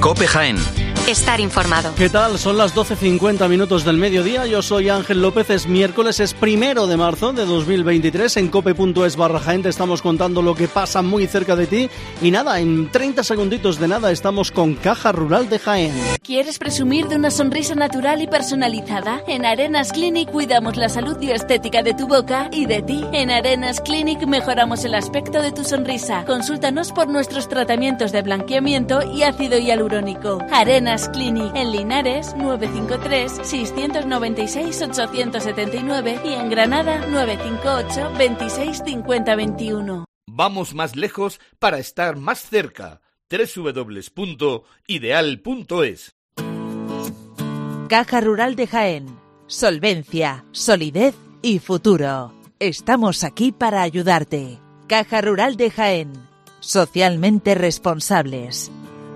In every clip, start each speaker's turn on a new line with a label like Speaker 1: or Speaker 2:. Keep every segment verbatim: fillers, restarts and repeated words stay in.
Speaker 1: COPE Jaén.
Speaker 2: Estar informado.
Speaker 3: ¿Qué tal? Son las doce cincuenta minutos del mediodía. Yo soy Ángel López. Es miércoles, es primero de marzo de dos mil veintitrés. En cope.es barra Jaén te estamos contando lo que pasa muy cerca de ti. Y nada, en treinta segunditos de nada estamos con Caja Rural de Jaén.
Speaker 4: ¿Quieres presumir de una sonrisa natural y personalizada? En Arenas Clinic cuidamos la salud y estética de tu boca y de ti. En Arenas Clinic mejoramos el aspecto de tu sonrisa. Consúltanos por nuestros tratamientos de blanqueamiento y ácido hialurónico. Arenas Clinic en Linares nueve cinco tres, seis nueve seis, ocho siete nueve y en Granada nueve cinco ocho, veintiséis cincuenta veintiuno.
Speaker 5: Vamos más lejos para estar más cerca. doble u doble u doble u punto ideal punto es.
Speaker 6: Caja Rural de Jaén. Solvencia, solidez y futuro. Estamos aquí para ayudarte. Caja Rural de Jaén. Socialmente responsables.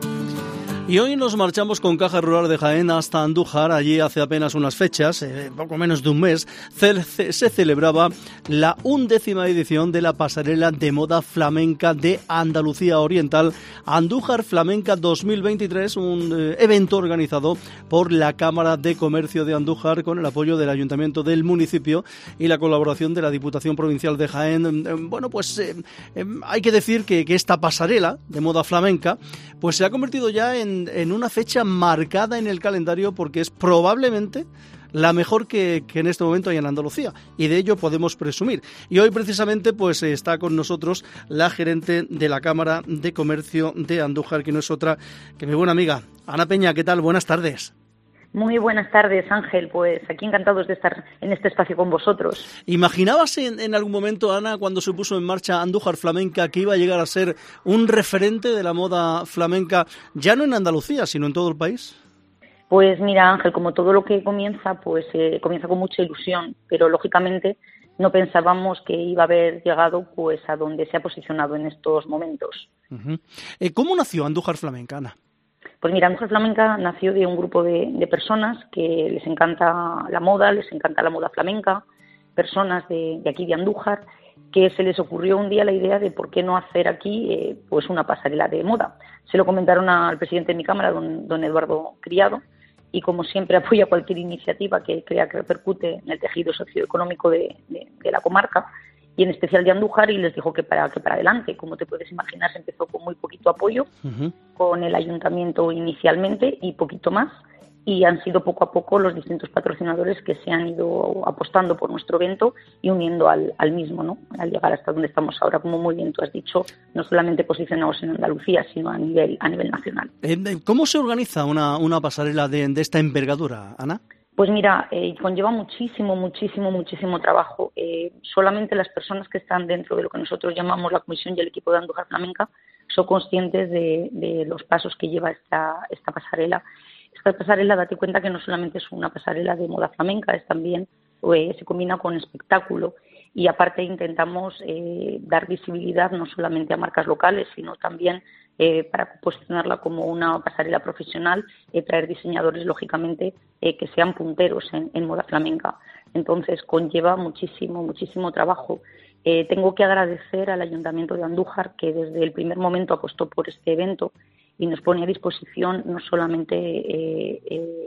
Speaker 3: Y hoy nos marchamos con Caja Rural de Jaén hasta Andújar. Allí hace apenas unas fechas, eh, poco menos de un mes, se, se celebraba la undécima edición de la pasarela de moda flamenca de Andalucía Oriental, Andújar Flamenca dos mil veintitrés, un eh, evento organizado por la Cámara de Comercio de Andújar con el apoyo del Ayuntamiento del municipio y la colaboración de la Diputación Provincial de Jaén. Eh, bueno, pues eh, eh, hay que decir que, que esta pasarela de moda flamenca pues se ha convertido ya en en una fecha marcada en el calendario porque es probablemente la mejor que, que en este momento hay en Andalucía, y de ello podemos presumir. Y hoy precisamente pues está con nosotros la gerente de la Cámara de Comercio de Andújar, que no es otra que mi buena amiga Ana Peña. ¿Qué tal? Buenas tardes.
Speaker 7: Muy buenas tardes, Ángel. Pues aquí encantados de estar en este espacio con vosotros.
Speaker 3: ¿Imaginabas en, en algún momento, Ana, cuando se puso en marcha Andújar Flamenca, que iba a llegar a ser un referente de la moda flamenca, ya no en Andalucía, sino en todo el país?
Speaker 7: Pues mira, Ángel, como todo lo que comienza, pues eh, comienza con mucha ilusión, pero lógicamente no pensábamos que iba a haber llegado pues a donde se ha posicionado en estos momentos.
Speaker 3: Uh-huh. Eh, ¿Cómo nació Andújar Flamenca, Ana?
Speaker 7: Pues mira, Andújar Flamenca nació de un grupo de, de personas que les encanta la moda, les encanta la moda flamenca, personas de, de aquí de Andújar, que se les ocurrió un día la idea de por qué no hacer aquí eh, pues una pasarela de moda. Se lo comentaron al presidente de mi cámara, don, don Eduardo Criado, y como siempre apoya cualquier iniciativa que crea que repercute en el tejido socioeconómico de, de, de la comarca, y en especial de Andújar, y les dijo que para, que para adelante. Como te puedes imaginar, se empezó con muy poquito apoyo, uh-huh. con el ayuntamiento inicialmente y poquito más, y han sido poco a poco los distintos patrocinadores que se han ido apostando por nuestro evento y uniendo al, al mismo, ¿no? Al llegar hasta donde estamos ahora, como muy bien tú has dicho, no solamente posicionados en Andalucía, sino a nivel, a nivel nacional.
Speaker 3: ¿Cómo se organiza una, una pasarela de, de esta envergadura, Ana?
Speaker 7: Pues mira, eh, conlleva muchísimo, muchísimo, muchísimo trabajo. Eh, solamente las personas que están dentro de lo que nosotros llamamos la comisión y el equipo de Andújar Flamenca son conscientes de, de los pasos que lleva esta, esta pasarela. Esta pasarela, date cuenta que no solamente es una pasarela de moda flamenca, es también eh, se combina con espectáculo, y aparte intentamos eh, dar visibilidad no solamente a marcas locales, sino también eh, para posicionarla como una pasarela profesional, eh, traer diseñadores, lógicamente, eh, que sean punteros en, en moda flamenca. Entonces conlleva muchísimo, muchísimo trabajo. Eh, tengo que agradecer al Ayuntamiento de Andújar, que desde el primer momento apostó por este evento y nos pone a disposición no solamente eh,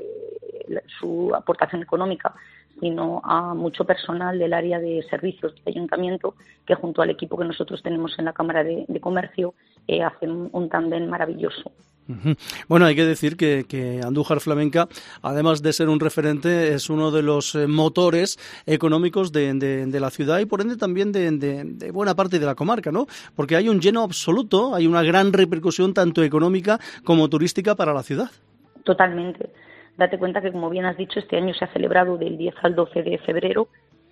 Speaker 7: eh, su aportación económica, sino a mucho personal del área de servicios del Ayuntamiento, que junto al equipo que nosotros tenemos en la Cámara de, de Comercio eh, hacen un tándem maravilloso.
Speaker 3: Uh-huh. Bueno, hay que decir que, que Andújar Flamenca, además de ser un referente, es uno de los eh, motores económicos de, de, de la ciudad y por ende también de, de, de buena parte de la comarca, ¿no? Porque hay un lleno absoluto, hay una gran repercusión tanto económica como turística para la ciudad.
Speaker 7: Totalmente. Date cuenta que, como bien has dicho, este año se ha celebrado del diez al doce de febrero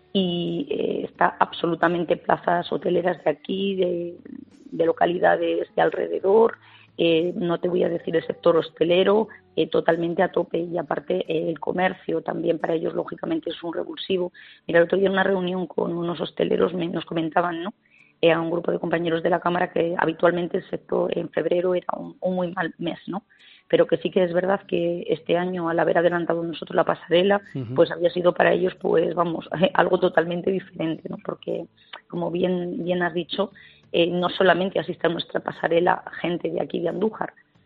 Speaker 7: y eh, está absolutamente plazas hoteleras de aquí, de, de localidades de alrededor. Eh, no te voy a decir el sector hostelero, eh, totalmente a tope, y aparte eh, el comercio también para ellos lógicamente es un revulsivo. Mira, el otro día en una reunión con unos hosteleros me, nos comentaban, ¿no?, eh, a un grupo de compañeros de la Cámara, que habitualmente el sector en febrero era un, un muy mal mes, ¿no? Pero que sí que es verdad que este año, al haber adelantado nosotros la pasarela, uh-huh. pues había sido para ellos, pues vamos, algo totalmente diferente, ¿no? Porque, como bien, bien has dicho, Eh, no solamente asiste a nuestra pasarela gente de aquí de Andújar,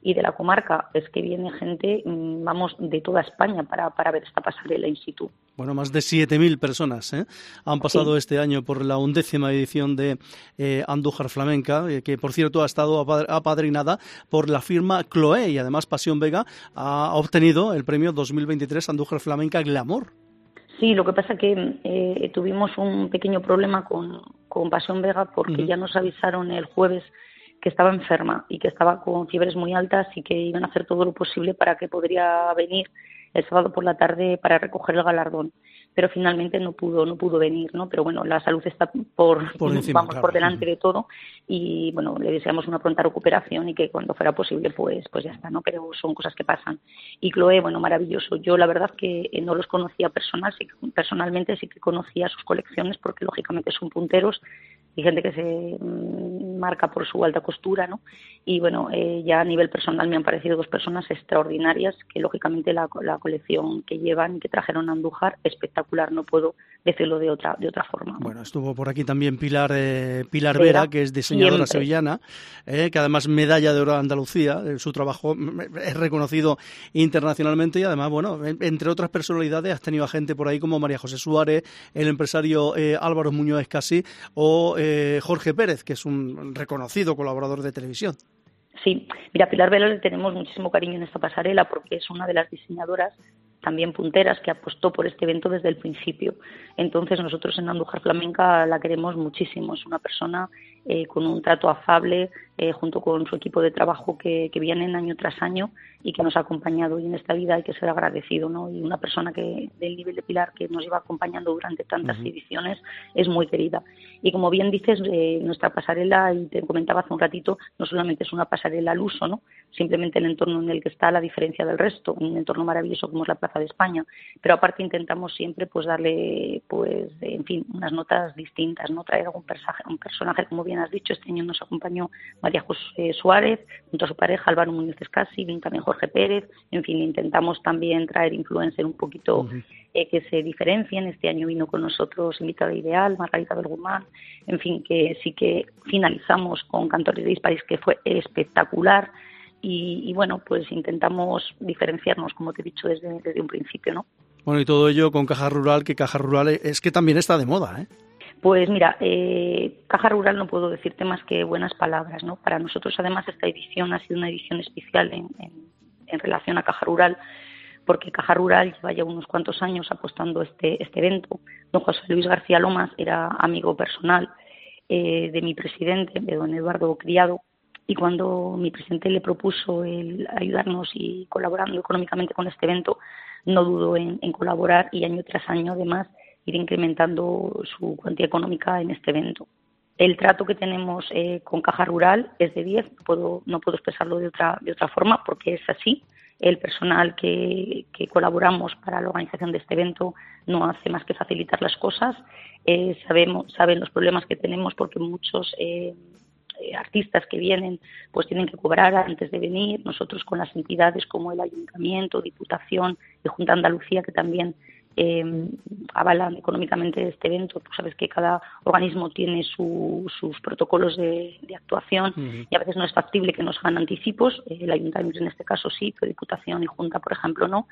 Speaker 7: y de la comarca, es que viene gente, vamos, de toda España para, para ver esta pasarela in situ.
Speaker 3: Bueno, más de siete mil personas ¿eh? han pasado sí. este año por la undécima edición de eh, Andújar Flamenca, eh, que por cierto ha estado apadrinada por la firma Chloé, y además Pasión Vega ha obtenido el premio dos mil veintitrés Andújar Flamenca Glamour.
Speaker 7: Sí, lo que pasa que eh, tuvimos un pequeño problema con, con Pasión Vega porque uh-huh. ya nos avisaron el jueves que estaba enferma y que estaba con fiebres muy altas y que iban a hacer todo lo posible para que podría venir el sábado por la tarde para recoger el galardón, pero finalmente no pudo no pudo venir, ¿no? Pero bueno, la salud está por,
Speaker 3: por encima,
Speaker 7: vamos
Speaker 3: claro.
Speaker 7: por delante de todo, y bueno, le deseamos una pronta recuperación y que cuando fuera posible pues pues ya está, ¿no? Pero son cosas que pasan. Y Chloé, bueno, maravilloso. Yo la verdad que no los conocía personal, sí, personalmente, sí que conocía sus colecciones porque lógicamente son punteros y gente que se mmm, marca por su alta costura, ¿no? Y bueno, eh, ya a nivel personal me han parecido dos personas extraordinarias que lógicamente la, la colección que llevan y que trajeron a Andújar, espectacular, no puedo decirlo de otra de otra forma.
Speaker 3: Bueno, estuvo por aquí también Pilar eh, Pilar Vera, Vera, que es diseñadora siempre. sevillana, eh, que además medalla de oro de Andalucía, eh, su trabajo es reconocido internacionalmente, y además, bueno, entre otras personalidades has tenido a gente por ahí como María José Suárez, el empresario eh, Álvaro Muñoz Escasi o eh, Jorge Pérez, que es un reconocido colaborador de televisión.
Speaker 7: Sí, mira, a Pilar Vera le tenemos muchísimo cariño en esta pasarela porque es una de las diseñadoras también punteras que apostó por este evento desde el principio. Entonces nosotros en Andújar Flamenca la queremos muchísimo. Es una persona eh, con un trato afable, eh, junto con su equipo de trabajo que, que vienen año tras año y que nos ha acompañado, y en esta vida hay que ser agradecido, ¿no? Y una persona que del nivel de Pilar, que nos lleva acompañando durante tantas uh-huh. ediciones, es muy querida. Y como bien dices, eh, nuestra pasarela, y te comentaba hace un ratito, no solamente es una pasarela al uso, ¿no? Simplemente el entorno en el que está, la diferencia del resto, un entorno maravilloso como es la Plaza de España, pero aparte intentamos siempre pues darle, pues en fin, unas notas distintas, no traer algún personaje, un personaje, como bien has dicho. Este año nos acompañó María José Suárez, junto a su pareja Álvaro Muñoz Escasi, vino también Jorge Pérez. En fin, intentamos también traer influencers un poquito uh-huh. eh, que se diferencien. Este año vino con nosotros invitada ideal, Margarita Belgumán. En fin, que sí que finalizamos con Cantores de Disparis, que fue espectacular. Y, y bueno, pues intentamos diferenciarnos, como te he dicho, desde, desde un principio, ¿no?
Speaker 3: Bueno, y todo ello con Caja Rural, que Caja Rural es que también está de moda, ¿eh?
Speaker 7: Pues mira, eh, Caja Rural no puedo decirte más que buenas palabras, ¿no? Para nosotros, además, esta edición ha sido una edición especial en, en, en relación a Caja Rural, porque Caja Rural lleva ya unos cuantos años apostando este, este evento. Don José Luis García Lomas era amigo personal eh, de mi presidente, de don Eduardo Criado, y cuando mi presidente le propuso el ayudarnos y colaborando económicamente con este evento, no dudó en, en colaborar, y año tras año además ir incrementando su cuantía económica en este evento. El trato que tenemos eh, con Caja Rural es de diez, no puedo, no puedo expresarlo de otra, de otra forma porque es así. El personal que, que colaboramos para la organización de este evento no hace más que facilitar las cosas. Eh, sabemos, saben los problemas que tenemos porque muchos eh, artistas que vienen pues tienen que cobrar antes de venir. Nosotros con las entidades como el Ayuntamiento, Diputación y Junta de Andalucía, que también eh, avalan económicamente este evento, pues sabes que cada organismo tiene su, sus protocolos de, de actuación uh-huh. y a veces no es factible que nos hagan anticipos. El Ayuntamiento en este caso sí, pero Diputación y Junta, por ejemplo, no.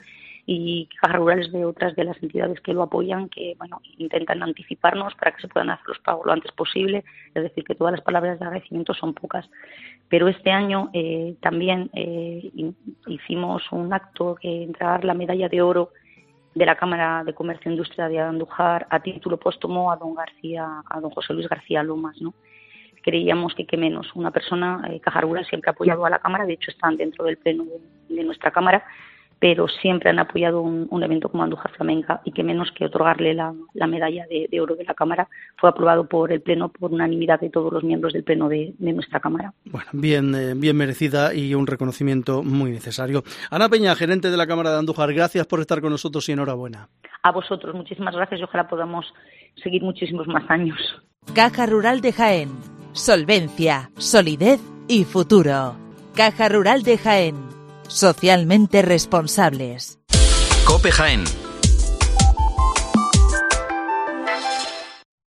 Speaker 7: Y Caja Rural es de otras de las entidades que lo apoyan, que bueno, intentan anticiparnos para que se puedan hacer los pagos lo antes posible. Es decir, que todas las palabras de agradecimiento son pocas. Pero este año eh, también eh, hicimos un acto que entregar la medalla de oro de la Cámara de Comercio e Industria de Andújar a título póstumo a don García, a don José Luis García Lomas, ¿no? Creíamos que qué menos, una persona, eh, Caja Rural siempre ha apoyado a la Cámara, de hecho están dentro del pleno de, de nuestra Cámara, pero siempre han apoyado un, un evento como Andújar Flamenca, y que menos que otorgarle la, la medalla de, de oro de la Cámara. Fue aprobado por el Pleno por unanimidad de todos los miembros del Pleno de, de nuestra Cámara.
Speaker 3: Bueno, bien, eh, bien merecida y un reconocimiento muy necesario. Ana Peña, gerente de la Cámara de Andújar, gracias por estar con nosotros y enhorabuena.
Speaker 7: A vosotros, muchísimas gracias y ojalá podamos seguir muchísimos más años.
Speaker 6: Caja Rural de Jaén. Solvencia, solidez y futuro. Caja Rural de Jaén. Socialmente responsables.
Speaker 1: COPE Jaén.